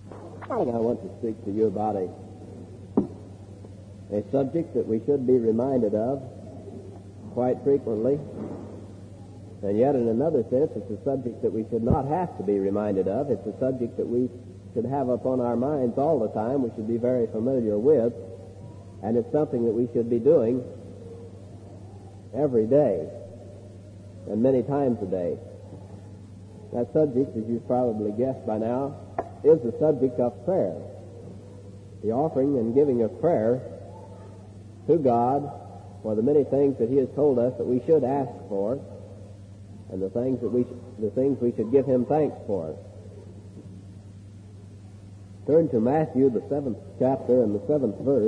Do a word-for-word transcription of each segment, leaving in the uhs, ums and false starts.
I want to speak to you about a, a subject that we should be reminded of quite frequently, and yet in another sense it's a subject that we should not have to be reminded of. It's a subject that we should have upon our minds all the time, we should be very familiar with, and it's something that we should be doing every day and many times a day. That subject, as you've probably guessed by now, is the subject of prayer. The offering and giving of prayer to God for the many things that He has told us that we should ask for, and the things that we the things we should give Him thanks for. Turn to Matthew, the seventh chapter and the seventh verse,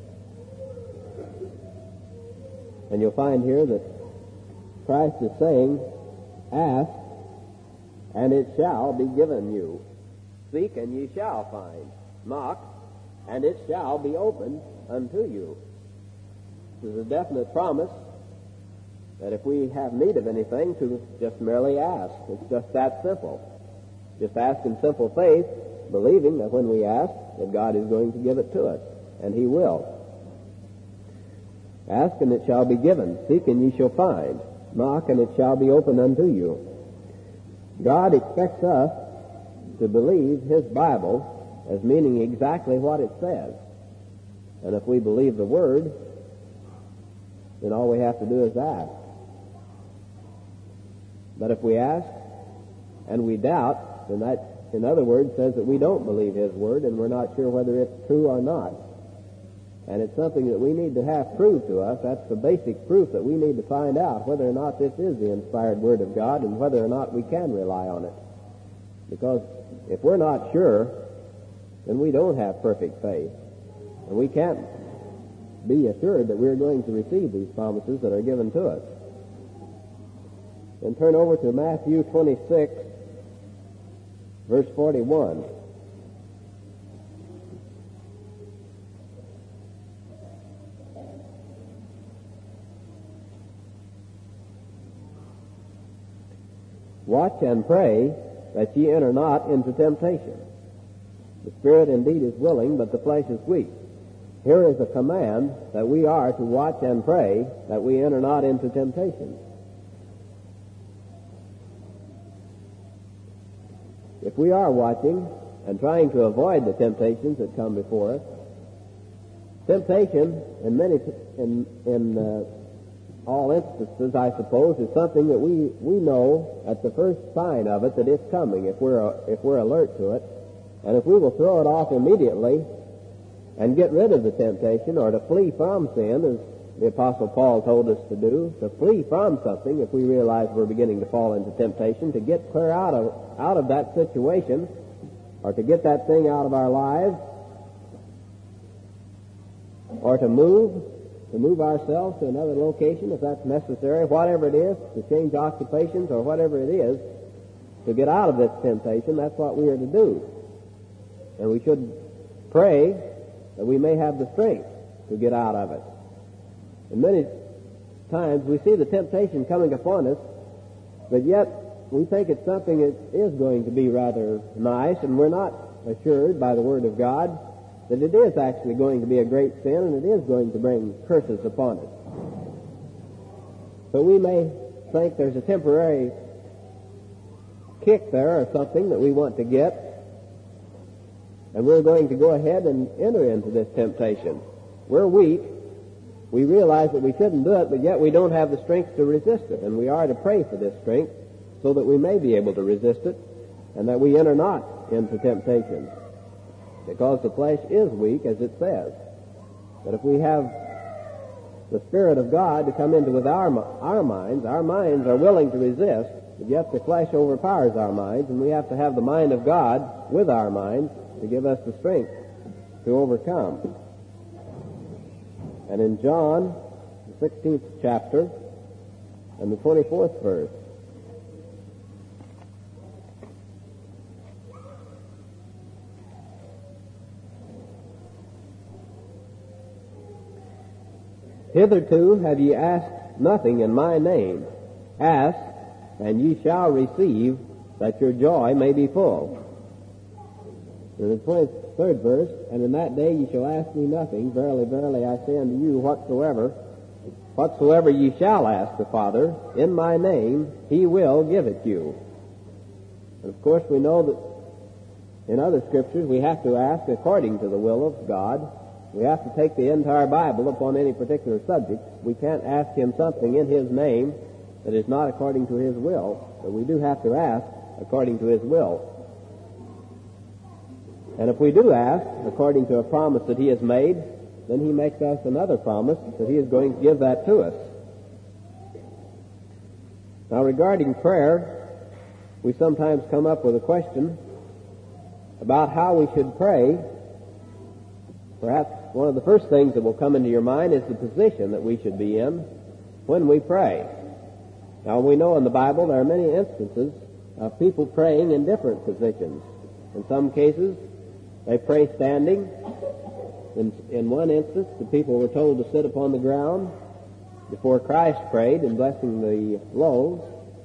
and you'll find here that Christ is saying, "Ask, and it shall be given you. Seek, and ye shall find. Knock, and it shall be opened unto you." This is a definite promise that if we have need of anything, to just merely ask. It's just that simple. Just ask in simple faith, believing that when we ask, that God is going to give it to us, and He will. Ask, and it shall be given. Seek, and ye shall find. Knock, and it shall be opened unto you. God expects us to believe His Bible as meaning exactly what it says. And if we believe the Word, then all we have to do is ask. But if we ask and we doubt, then that, in other words, says that we don't believe His Word and we're not sure whether it's true or not. And it's something that we need to have proved to us. That's the basic proof that we need to find out whether or not this is the inspired Word of God and whether or not we can rely on it. Because if we're not sure, then we don't have perfect faith. And we can't be assured that we're going to receive these promises that are given to us. Then turn over to Matthew twenty-six, verse forty-one. Watch and pray that ye enter not into temptation. The spirit indeed is willing, but the flesh is weak. Here is a command that we are to watch and pray that we enter not into temptation. If we are watching and trying to avoid the temptations that come before us, temptation in many in in uh, all instances, I suppose, is something that we, we know at the first sign of it that it's coming if we're uh, if we're alert to it. And if we will throw it off immediately and get rid of the temptation, or to flee from sin, as the Apostle Paul told us to do, to flee from something if we realize we're beginning to fall into temptation, to get clear out of out of that situation, or to get that thing out of our lives, or to move, to move ourselves to another location if that's necessary, whatever it is, to change occupations or whatever it is, to get out of this temptation, that's what we are to do. And we should pray that we may have the strength to get out of it. And many times we see the temptation coming upon us, but yet we think it's something that is going to be rather nice, and we're not assured by the Word of God that it is actually going to be a great sin and it is going to bring curses upon us. So we may think there's a temporary kick there or something that we want to get, and we're going to go ahead and enter into this temptation. We're weak. We realize that we shouldn't do it, but yet we don't have the strength to resist it. And we are to pray for this strength so that we may be able to resist it and that we enter not into temptation. Because the flesh is weak, as it says. But if we have the Spirit of God to come into with our, our minds, our minds are willing to resist, but yet the flesh overpowers our minds, and we have to have the mind of God with our minds to give us the strength to overcome. And in John, the sixteenth chapter, and the twenty-fourth verse, "Hitherto have ye asked nothing in my name. Ask, and ye shall receive, that your joy may be full." In the twenty-third verse, and in that day ye shall ask me nothing. Verily, verily, I say unto you, whatsoever, whatsoever ye shall ask the Father in my name, he will give it you. And of course, we know that in other scriptures we have to ask according to the will of God. We have to take the entire Bible upon any particular subject. We can't ask him something in his name that is not according to his will, but we do have to ask according to his will. And if we do ask according to a promise that he has made, then he makes us another promise that he is going to give that to us. Now, regarding prayer, we sometimes come up with a question about how we should pray. Perhaps one of the first things that will come into your mind is the position that we should be in when we pray. Now, we know in the Bible there are many instances of people praying in different positions. In some cases, they pray standing. In, in one instance, the people were told to sit upon the ground before Christ prayed in blessing the loaves.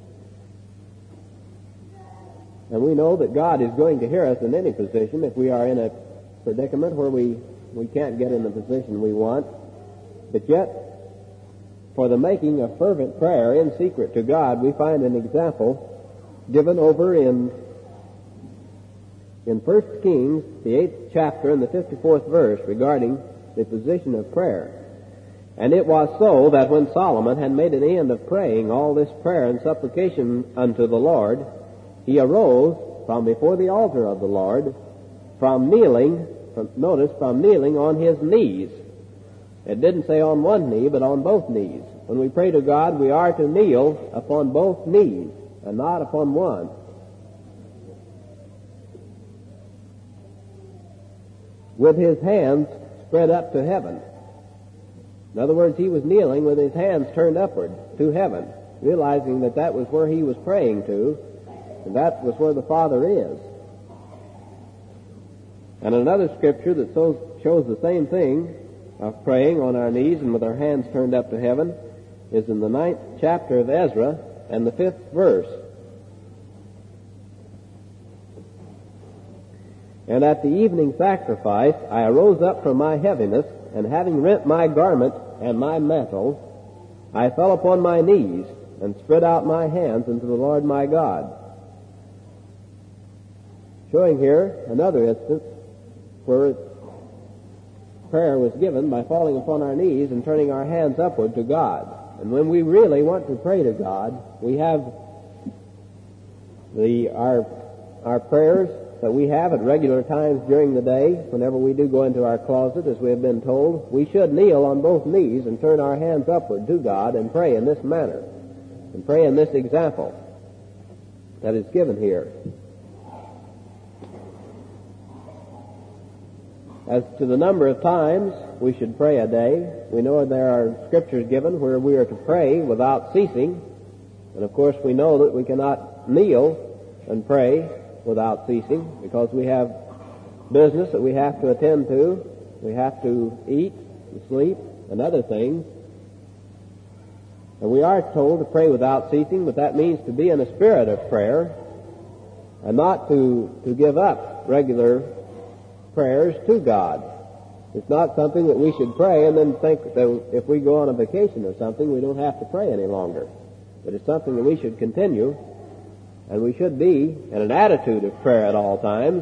And we know that God is going to hear us in any position if we are in a predicament where we, we can't get in the position we want. But yet, for the making of fervent prayer in secret to God, we find an example given over in in First Kings, the eighth chapter and the fifty-fourth verse, regarding the position of prayer. And it was so that when Solomon had made an end of praying all this prayer and supplication unto the Lord, he arose from before the altar of the Lord, from kneeling, from, notice, from kneeling on his knees. It didn't say on one knee, but on both knees. When we pray to God, we are to kneel upon both knees, and not upon one. With his hands spread up to heaven. In other words, he was kneeling with his hands turned upward to heaven, realizing that that was where he was praying to, and that was where the Father is. And another scripture that shows the same thing of praying on our knees and with our hands turned up to heaven is in the ninth chapter of Ezra and the fifth verse. And at the evening sacrifice I arose up from my heaviness, and having rent my garment and my mantle, I fell upon my knees and spread out my hands unto the Lord my God. Showing here another instance where prayer was given by falling upon our knees and turning our hands upward to God. And when we really want to pray to God, we have the our our prayers that we have at regular times during the day. Whenever we do go into our closet, as we have been told, we should kneel on both knees and turn our hands upward to God and pray in this manner, and pray in this example that is given here. As to the number of times we should pray a day, we know there are scriptures given where we are to pray without ceasing. And of course we know that we cannot kneel and pray without ceasing, because we have business that we have to attend to. We have to eat and sleep and other things. And we are told to pray without ceasing, but that means to be in a spirit of prayer and not to, to give up regular prayers to God. It's not something that we should pray and then think that if we go on a vacation or something, we don't have to pray any longer. But it's something that we should continue, and we should be in an attitude of prayer at all times,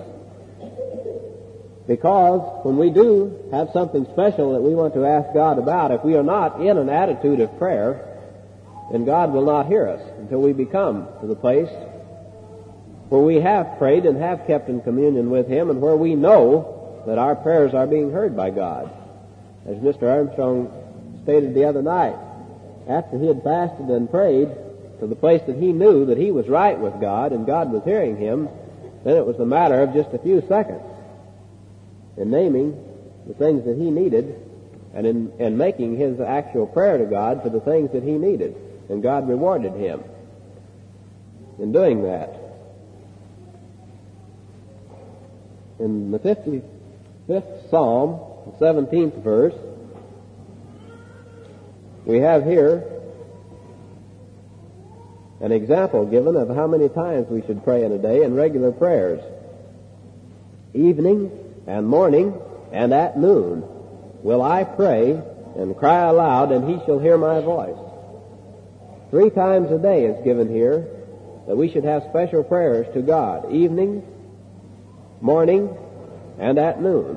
because when we do have something special that we want to ask God about, if we are not in an attitude of prayer, then God will not hear us until we become to the place where we have prayed and have kept in communion with Him, and where we know that our prayers are being heard by God. As Mister Armstrong stated the other night, after he had fasted and prayed to the place that he knew that he was right with God and God was hearing him, then it was a matter of just a few seconds in naming the things that he needed and in, in making his actual prayer to God for the things that he needed. And God rewarded him in doing that. In the fifty-fifth Psalm, the seventeenth verse, we have here an example given of how many times we should pray in a day in regular prayers. evening and morning and at noon will I pray and cry aloud, and he shall hear my voice. Three times a day is given here that we should have special prayers to God, evening, morning, and at noon.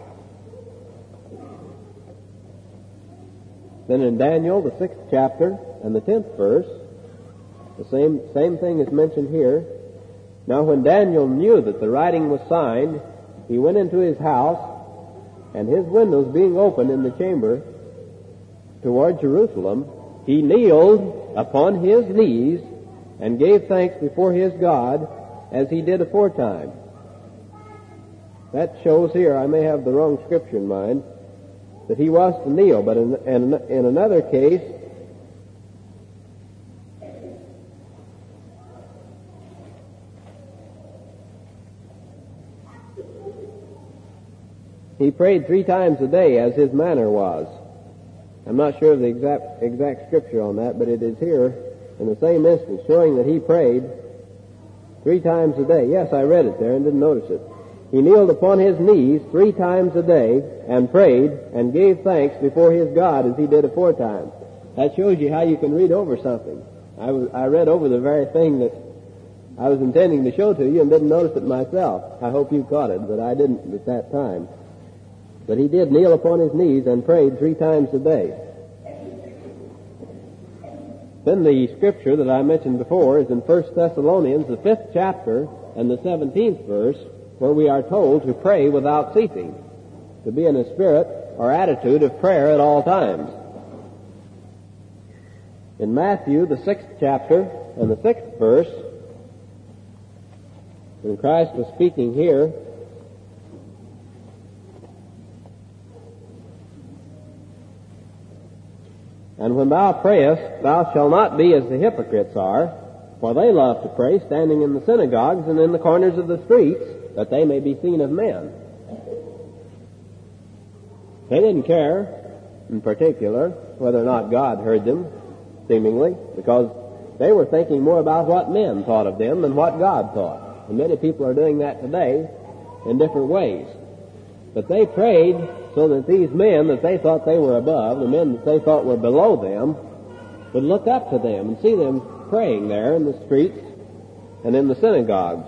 Then in Daniel, the sixth chapter and the tenth verse, the same, same thing is mentioned here. Now when Daniel knew that the writing was signed, he went into his house, and his windows being open in the chamber toward Jerusalem, he kneeled upon his knees and gave thanks before his God as he did aforetime. That shows here, I may have the wrong scripture in mind, that he was to kneel, but in, in, in another case, he prayed three times a day as his manner was. I'm not sure of the exact, exact scripture on that, but it is here in the same instance, showing that he prayed three times a day. Yes, I read it there and didn't notice it. He kneeled upon his knees three times a day and prayed and gave thanks before his God as he did aforetime. That shows you how you can read over something. I, was, I read over the very thing that I was intending to show to you and didn't notice it myself. I hope you caught it, but I didn't at that time. But he did kneel upon his knees and prayed three times a day. Then the scripture that I mentioned before is in First Thessalonians, the fifth chapter and the seventeenth verse, where we are told to pray without ceasing, to be in a spirit or attitude of prayer at all times. In Matthew, the sixth chapter and the sixth verse, when Christ was speaking here, and when thou prayest, thou shalt not be as the hypocrites are, for they love to pray standing in the synagogues and in the corners of the streets, that they may be seen of men. They didn't care, in particular, whether or not God heard them, seemingly, because they were thinking more about what men thought of them than what God thought. And many people are doing that today in different ways. But they prayed so that these men that they thought they were above, the men that they thought were below them, would look up to them and see them praying there in the streets and in the synagogues.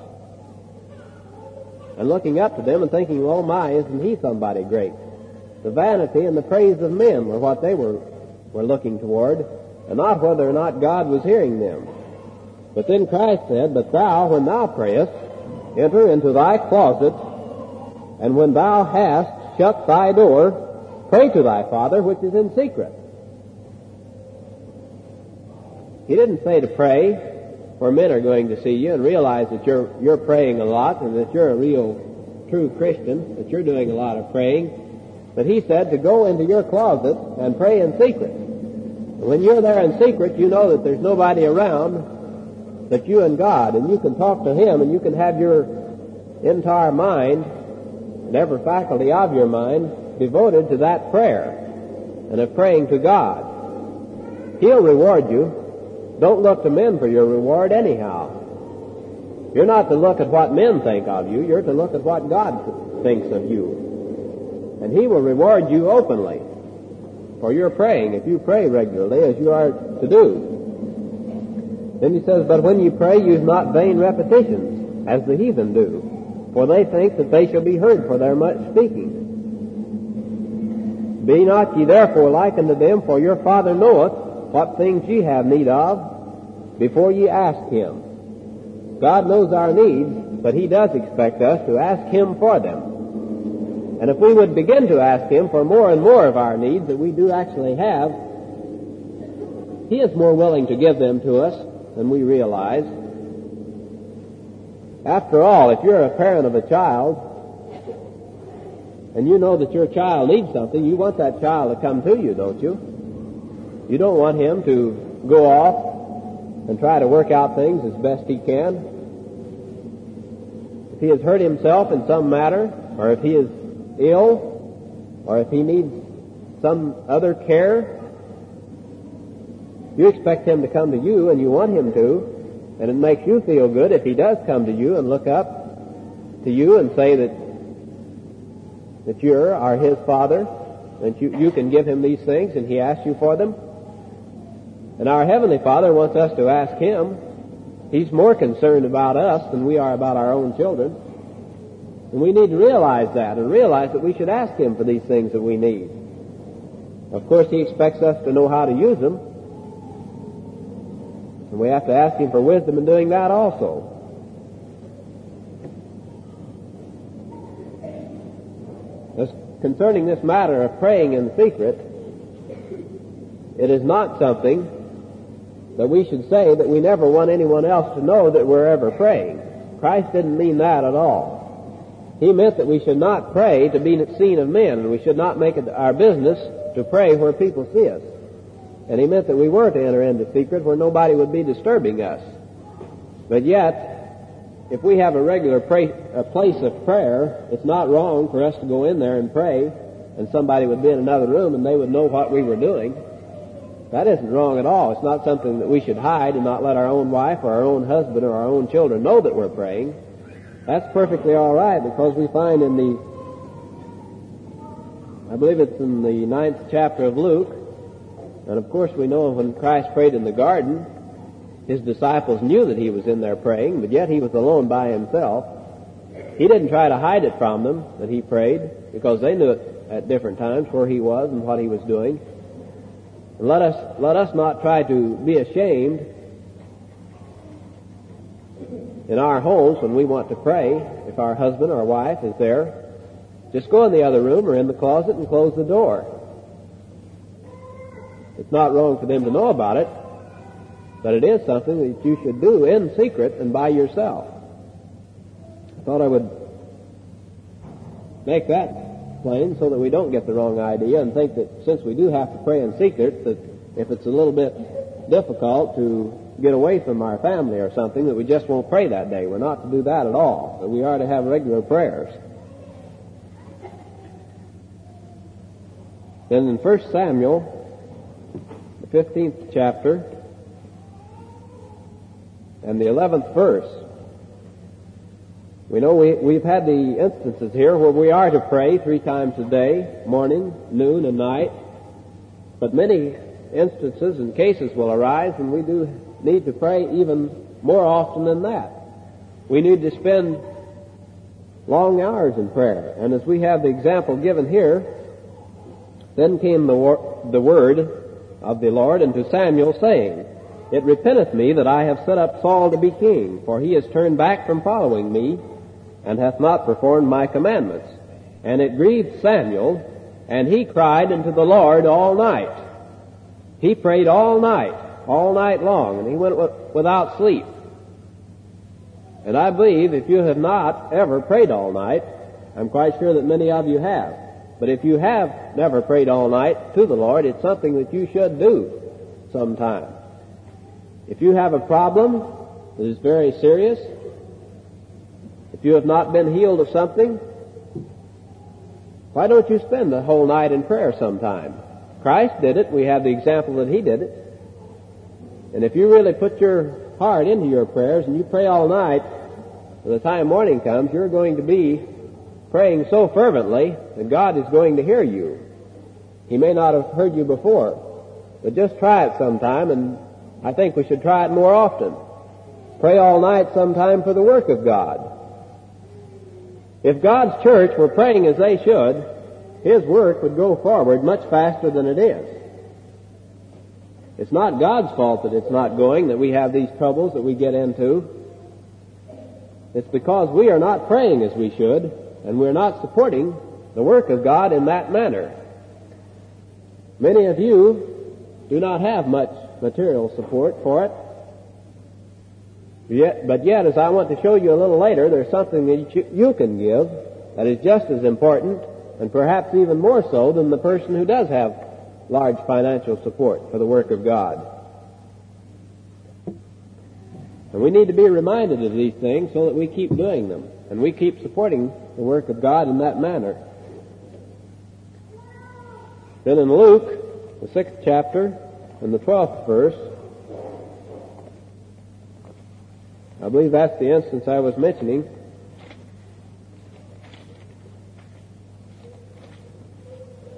And looking up to them and thinking, oh my, isn't he somebody great? The vanity and the praise of men were what they were, were looking toward, and not whether or not God was hearing them. But then Christ said, but thou, when thou prayest, enter into thy closet, and when thou hast shut thy door, pray to thy Father which is in secret. He didn't say to pray where men are going to see you and realize that you're you're praying a lot and that you're a real true Christian, that you're doing a lot of praying. But he said to go into your closet and pray in secret. And when you're there in secret, you know that there's nobody around but you and God, and you can talk to him, and you can have your entire mind and every faculty of your mind devoted to that prayer and of praying to God. He'll reward you. Don't look to men for your reward anyhow. You're not to look at what men think of you. You're to look at what God thinks of you. And he will reward you openly for your praying, if you pray regularly as you are to do. Then he says, but when you pray, use not vain repetitions, as the heathen do, for they think that they shall be heard for their much speaking. Be not ye therefore like unto them, for your Father knoweth what things ye have need of before ye ask him. God knows our needs, but he does expect us to ask him for them. And if we would begin to ask him for more and more of our needs that we do actually have, he is more willing to give them to us than we realize. After all, if you're a parent of a child and you know that your child needs something, you want that child to come to you, don't you? You don't want him to go off and try to work out things as best he can. If he has hurt himself in some matter, or if he is ill, or if he needs some other care, you expect him to come to you, and you want him to, and it makes you feel good if he does come to you and look up to you and say that that you are His Father, that you, you can give Him these things and He asks you for them. And our Heavenly Father wants us to ask Him. He's more concerned about us than we are about our own children. And we need to realize that and realize that we should ask Him for these things that we need. Of course, He expects us to know how to use them. And we have to ask Him for wisdom in doing that also. As concerning this matter of praying in secret, it is not something that we should say that we never want anyone else to know that we're ever praying. Christ didn't mean that at all. He meant that we should not pray to be seen of men, and we should not make it our business to pray where people see us. And He meant that we were to enter into secret where nobody would be disturbing us. But yet, if we have a regular pray, a place of prayer, it's not wrong for us to go in there and pray, and somebody would be in another room and they would know what we were doing. That isn't wrong at all. It's not something that we should hide and not let our own wife or our own husband or our own children know that we're praying. That's perfectly all right, because we find in the, I believe it's in the ninth chapter of Luke, and of course we know when Christ prayed in the garden, His disciples knew that He was in there praying, but yet He was alone by Himself. He didn't try to hide it from them that He prayed, because they knew it at different times where He was and what He was doing. And let us, let us not try to be ashamed in our homes when we want to pray. If our husband or wife is there, just go in the other room or in the closet and close the door. It's not wrong for them to know about it, but it is something that you should do in secret and by yourself. I thought I would make that plain so that we don't get the wrong idea and think that since we do have to pray in secret, that if it's a little bit difficult to get away from our family or something, that we just won't pray that day. We're not to do that at all, but we are to have regular prayers. Then in First Samuel, the fifteenth chapter, and the eleventh verse, we know we, we've had the instances here where we are to pray three times a day, morning, noon, and night. But many instances and cases will arise when we do need to pray even more often than that. We need to spend long hours in prayer. And as we have the example given here, then came the, wor- the word of the Lord unto Samuel, saying, It repenteth me that I have set up Saul to be king, for he has turned back from following me, and hath not performed my commandments. And it grieved Samuel, and he cried unto the Lord all night. He prayed all night, all night long, and he went without sleep. And I believe if you have not ever prayed all night, I'm quite sure that many of you have. But if you have never prayed all night to the Lord, it's something that you should do sometime. If you have a problem that is very serious, if you have not been healed of something, why don't you spend the whole night in prayer sometime? Christ did it. We have the example that He did it. And if you really put your heart into your prayers and you pray all night, by the time morning comes, you're going to be praying so fervently that God is going to hear you. He may not have heard you before, but just try it sometime, and I think we should try it more often. Pray all night sometime for the work of God. If God's church were praying as they should, His work would go forward much faster than it is. It's not God's fault that it's not going, that we have these troubles that we get into. It's because we are not praying as we should, and we're not supporting the work of God in that manner. Many of you do not have much material support for it. Yet, but yet, as I want to show you a little later, there's something that you, you can give that is just as important, and perhaps even more so than the person who does have large financial support for the work of God. And we need to be reminded of these things so that we keep doing them, and we keep supporting the work of God in that manner. Then in Luke, the sixth chapter, and the twelfth verse, I believe that's the instance I was mentioning.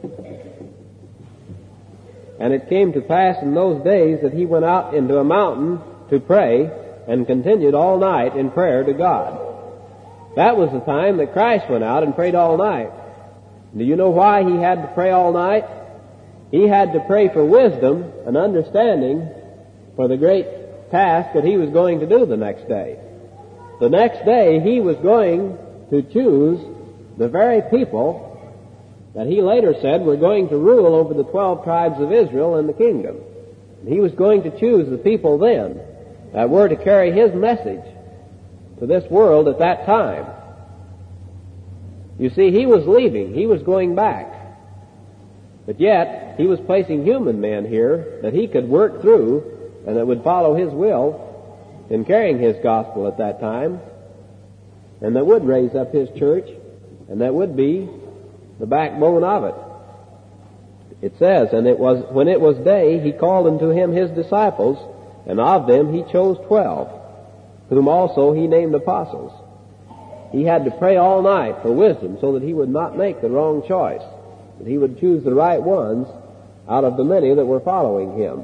And it came to pass in those days that he went out into a mountain to pray and continued all night in prayer to God. That was the time that Christ went out and prayed all night. Do you know why he had to pray all night? He had to pray for wisdom and understanding for the great task that he was going to do the next day. The next day he was going to choose the very people that he later said were going to rule over the twelve tribes of Israel and the kingdom. And he was going to choose the people then that were to carry his message to this world at that time. You see, he was leaving. He was going back. But yet, he was placing human men here that he could work through and that would follow his will in carrying his gospel at that time, and that would raise up his church, and that would be the backbone of it. It says, and it was when it was day, he called unto him his disciples, and of them he chose twelve, whom also he named apostles. He had to pray all night for wisdom so that he would not make the wrong choice, that he would choose the right ones out of the many that were following him.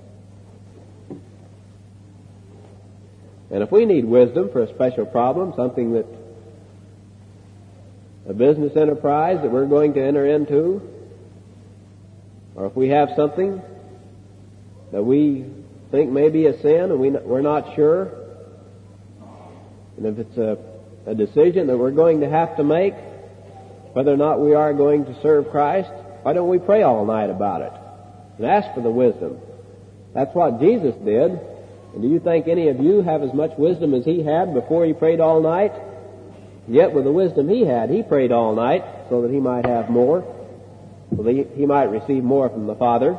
And if we need wisdom for a special problem, something that a business enterprise that we're going to enter into, or if we have something that we think may be a sin and we, we're not sure, and if it's a, a decision that we're going to have to make, whether or not we are going to serve Christ, why don't we pray all night about it and ask for the wisdom? That's what Jesus did. And do you think any of you have as much wisdom as he had before he prayed all night? Yet with the wisdom he had, he prayed all night so that he might have more, so that he might receive more from the Father.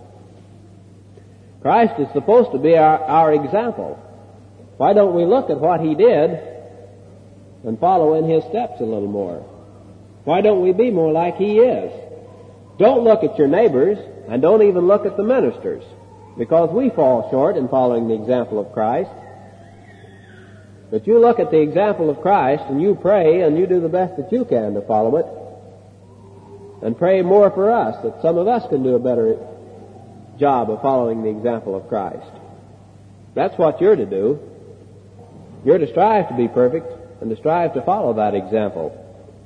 Christ is supposed to be our, our example. Why don't we look at what he did and follow in his steps a little more? Why don't we be more like he is? Don't look at your neighbors, and don't even look at the ministers, because we fall short in following the example of Christ. But you look at the example of Christ, and you pray, and you do the best that you can to follow it, and pray more for us, that some of us can do a better job of following the example of Christ. That's what you're to do. You're to strive to be perfect, and to strive to follow that example.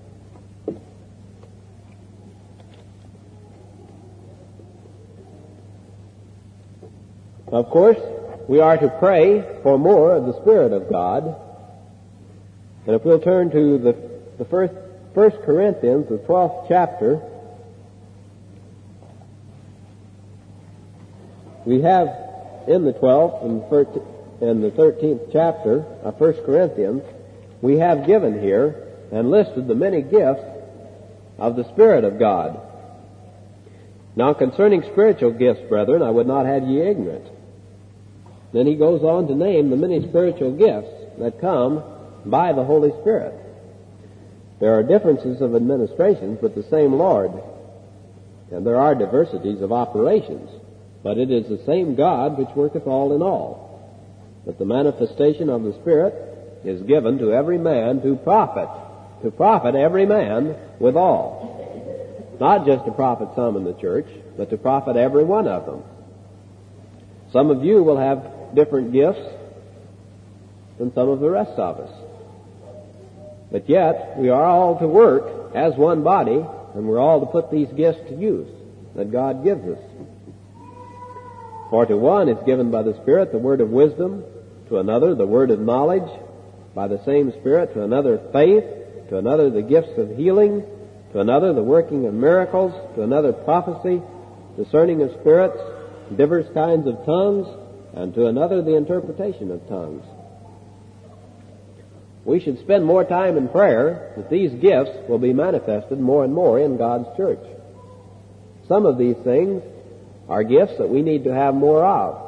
Of course, we are to pray for more of the Spirit of God. And if we'll turn to the, the first, First Corinthians, the twelfth chapter, we have in the twelfth and the thirteenth chapter of First Corinthians, we have given here and listed the many gifts of the Spirit of God. Now concerning spiritual gifts, brethren, I would not have ye ignorant. Then he goes on to name the many spiritual gifts that come by the Holy Spirit. There are differences of administrations, but the same Lord. And there are diversities of operations, but it is the same God which worketh all in all. But the manifestation of the Spirit is given to every man to profit, to profit every man withal. Not just to profit some in the church, but to profit every one of them. Some of you will have different gifts than some of the rest of us. But yet, we are all to work as one body, and we're all to put these gifts to use that God gives us. For to one is given by the Spirit the word of wisdom, to another the word of knowledge, by the same Spirit, to another faith, to another the gifts of healing, to another the working of miracles, to another prophecy, discerning of spirits, divers kinds of tongues, and to another the interpretation of tongues. We should spend more time in prayer that these gifts will be manifested more and more in God's church. Some of these things are gifts that we need to have more of.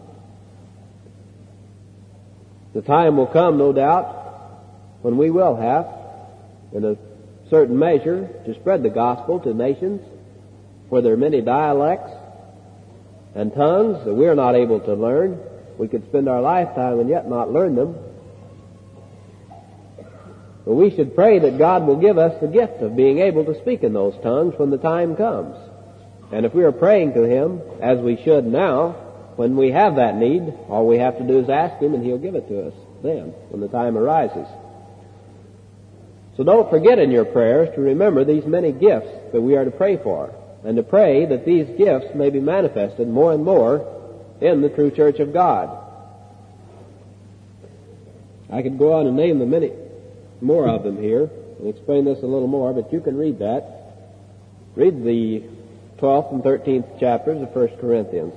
The time will come, no doubt, when we will have, in a certain measure, to spread the gospel to nations where there are many dialects and tongues that we are not able to learn. We could spend our lifetime and yet not learn them. But we should pray that God will give us the gift of being able to speak in those tongues when the time comes. And if we are praying to Him, as we should now, when we have that need, all we have to do is ask Him and He'll give it to us then, when the time arises. So don't forget in your prayers to remember these many gifts that we are to pray for, and to pray that these gifts may be manifested more and more in the true church of God. I could go on and name the many more of them here and explain this a little more, but you can read that. Read the twelfth and thirteenth chapters of First Corinthians.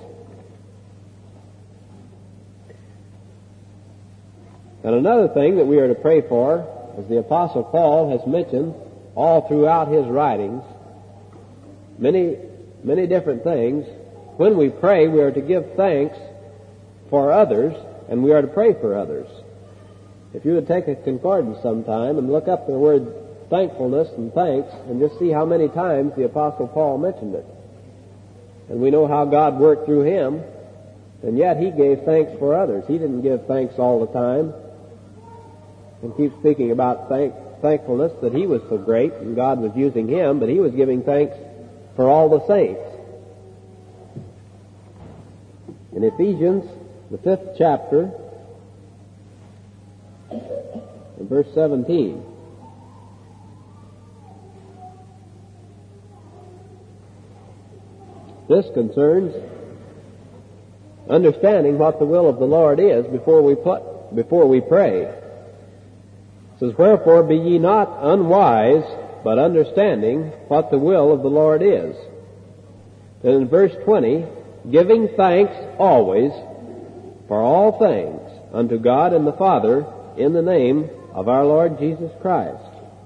And another thing that we are to pray for, as the Apostle Paul has mentioned all throughout his writings, many, many different things. When we pray, we are to give thanks for others, and we are to pray for others. If you would take a concordance sometime and look up the word thankfulness and thanks, and just see how many times the Apostle Paul mentioned it. And we know how God worked through him, and yet he gave thanks for others. He didn't give thanks all the time and keep speaking about thank, thankfulness that he was so great and God was using him, but he was giving thanks for all the saints. In Ephesians, the fifth chapter, in verse seventeen, this concerns understanding what the will of the Lord is before we put, before we pray. It says, "Wherefore be ye not unwise, but understanding what the will of the Lord is." Then in verse twenty, "Giving thanks always for all things unto God and the Father in the name of our Lord Jesus Christ."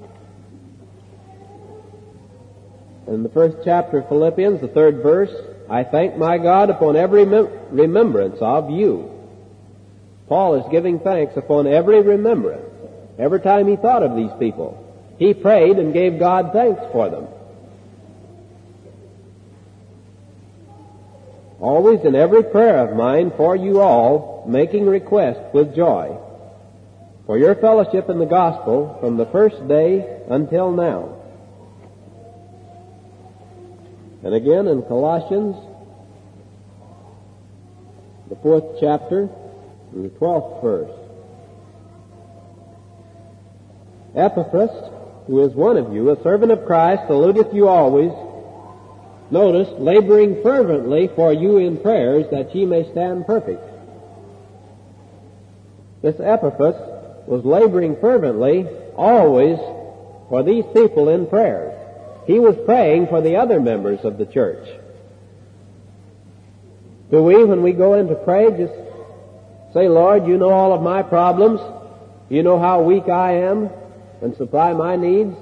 In the first chapter of Philippians, the third verse, "I thank my God upon every mem- remembrance of you." Paul is giving thanks upon every remembrance. Every time he thought of these people, he prayed and gave God thanks for them. "Always in every prayer of mine for you all, making request with joy, for your fellowship in the gospel from the first day until now." And again in Colossians, the fourth chapter, and the twelfth verse. "Epaphras, who is one of you, a servant of Christ, saluteth you always, notice, laboring fervently for you in prayers, that ye may stand perfect." This Epaphras was laboring fervently always for these people in prayers. He was praying for the other members of the church. Do we, when we go in to pray, just say, "Lord, you know all of my problems. You know how weak I am, and supply my needs"?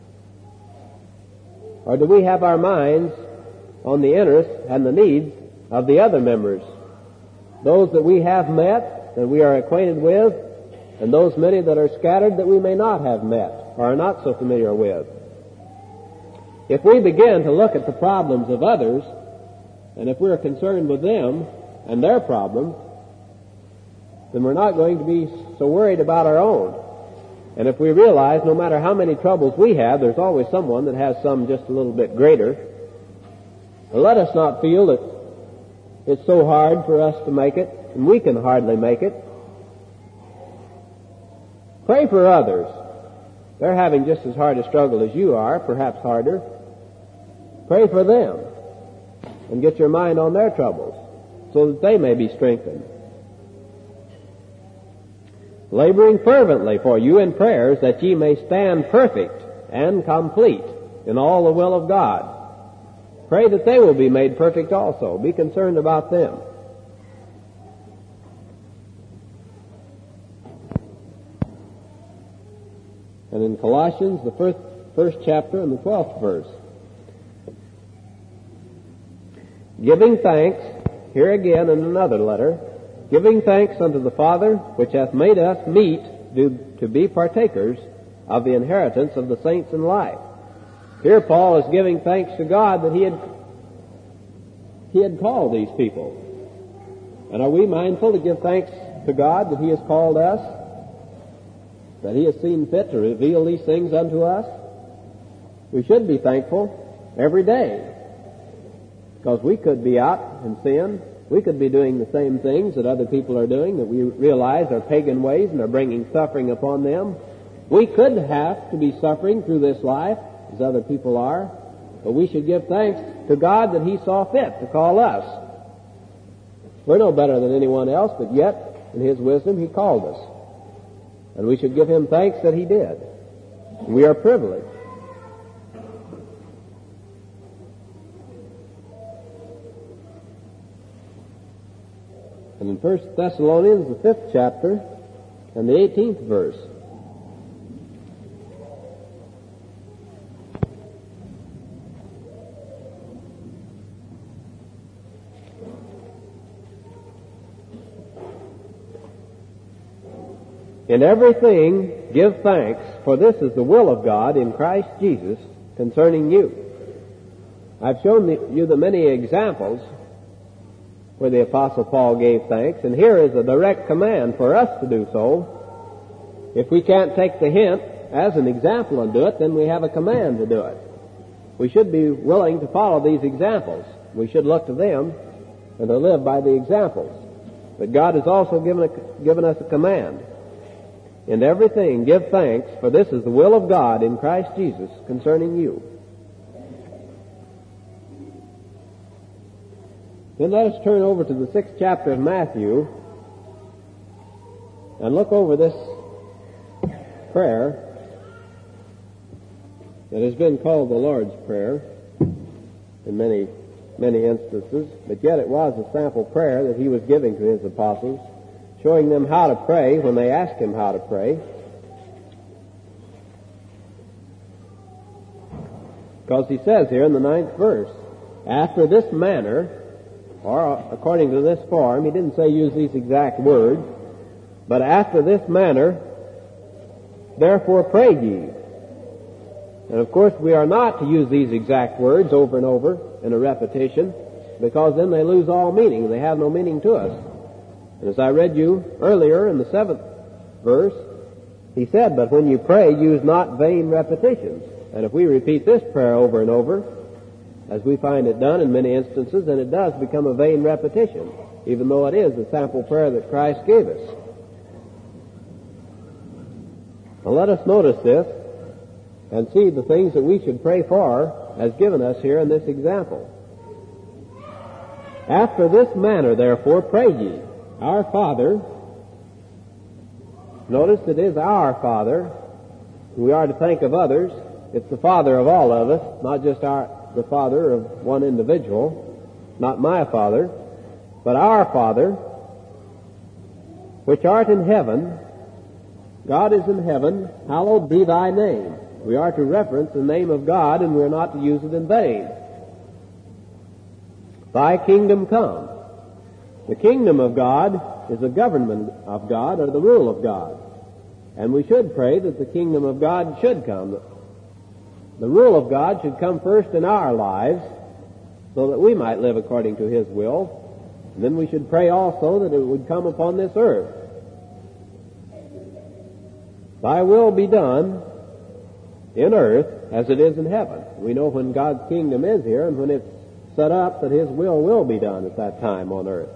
Or do we have our minds on the interests and the needs of the other members, those that we have met, that we are acquainted with, and those many that are scattered that we may not have met or are not so familiar with? If we begin to look at the problems of others, and if we're concerned with them and their problems, then we're not going to be so worried about our own. And if we realize no matter how many troubles we have, there's always someone that has some just a little bit greater, let us not feel that it's so hard for us to make it, and we can hardly make it. Pray for others. They're having just as hard a struggle as you are, perhaps harder. Pray for them and get your mind on their troubles so that they may be strengthened. "Laboring fervently for you in prayers, that ye may stand perfect and complete in all the will of God." Pray that they will be made perfect also. Be concerned about them. And in Colossians, the first, first chapter and the twelfth verse, "Giving thanks," here again in another letter, "giving thanks unto the Father, which hath made us meet to, to be partakers of the inheritance of the saints in light." Here Paul is giving thanks to God that he had, he had called these people. And are we mindful to give thanks to God that he has called us? that He has seen fit to reveal these things unto us. We should be thankful every day, because we could be out in sin. We could be doing the same things that other people are doing that we realize are pagan ways and are bringing suffering upon them. We could have to be suffering through this life as other people are, but we should give thanks to God that He saw fit to call us. We're no better than anyone else, but yet, in His wisdom, He called us. And we should give Him thanks that He did. We are privileged. And in First Thessalonians, the fifth chapter, and the eighteenth verse, in everything give thanks, for this is the will of God in Christ Jesus concerning you. I've shown you the many examples where the Apostle Paul gave thanks, and here is a direct command for us to do so. If we can't take the hint as an example and do it, then we have a command to do it. We should be willing to follow these examples. We should look to them and to live by the examples. But God has also given, a, given us a command. In everything give thanks, for this is the will of God in Christ Jesus concerning you. Then let us turn over to the sixth chapter of Matthew and look over this prayer that has been called the Lord's Prayer in many, many instances, but yet it was a sample prayer that He was giving to His apostles, showing them how to pray when they asked Him how to pray. Because He says here in the ninth verse, after this manner, or according to this form, He didn't say use these exact words, but after this manner, therefore pray ye. And of course we are not to use these exact words over and over in a repetition, because then they lose all meaning. They have no meaning to us. And as I read you earlier in the seventh verse, He said, but when you pray, use not vain repetitions. And if we repeat this prayer over and over, as we find it done in many instances, then it does become a vain repetition, even though it is the sample prayer that Christ gave us. Now let us notice this and see the things that we should pray for as given us here in this example. After this manner, therefore, pray ye, our Father. Notice it is our Father. We are to think of others. It's the Father of all of us, not just our the Father of one individual, not my Father, but our Father, which art in heaven. God is in heaven, hallowed be thy name. We are to reference the name of God, and we are not to use it in vain. Thy kingdom come. The kingdom of God is the government of God, or the rule of God. And we should pray that the kingdom of God should come. The rule of God should come first in our lives, so that we might live according to His will. And then we should pray also that it would come upon this earth. Thy will be done in earth as it is in heaven. We know when God's kingdom is here and when it's set up that His will will be done at that time on earth.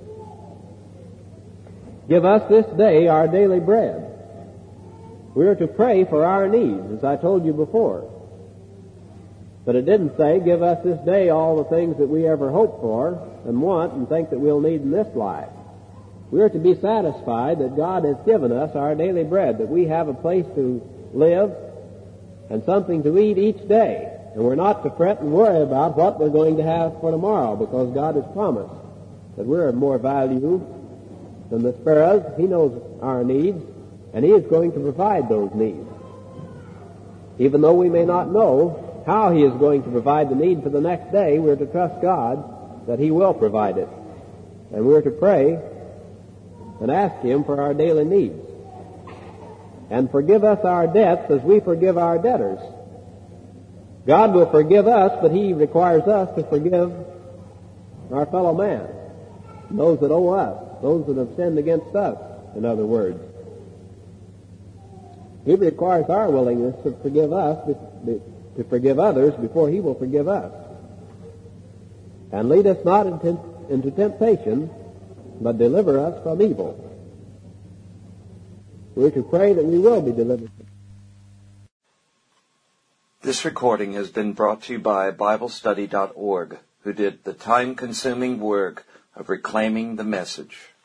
Give us this day our daily bread. We are to pray for our needs, as I told you before. But it didn't say, give us this day all the things that we ever hope for and want and think that we'll need in this life. We are to be satisfied that God has given us our daily bread, that we have a place to live and something to eat each day. And we're not to fret and worry about what we're going to have for tomorrow, because God has promised that we're of more value than the sparrows. He knows our needs, and He is going to provide those needs. Even though we may not know how He is going to provide the need for the next day, we're to trust God that He will provide it. And we're to pray and ask Him for our daily needs. And forgive us our debts as we forgive our debtors. God will forgive us, but He requires us to forgive our fellow man, those that owe us, those that have sinned against us, in other words. It requires our willingness to forgive us, to forgive others before He will forgive us. And lead us not into, into temptation, but deliver us from evil. We're to pray that we will be delivered. This recording has been brought to you by Bible Study dot org, who did the time-consuming work of reclaiming the message.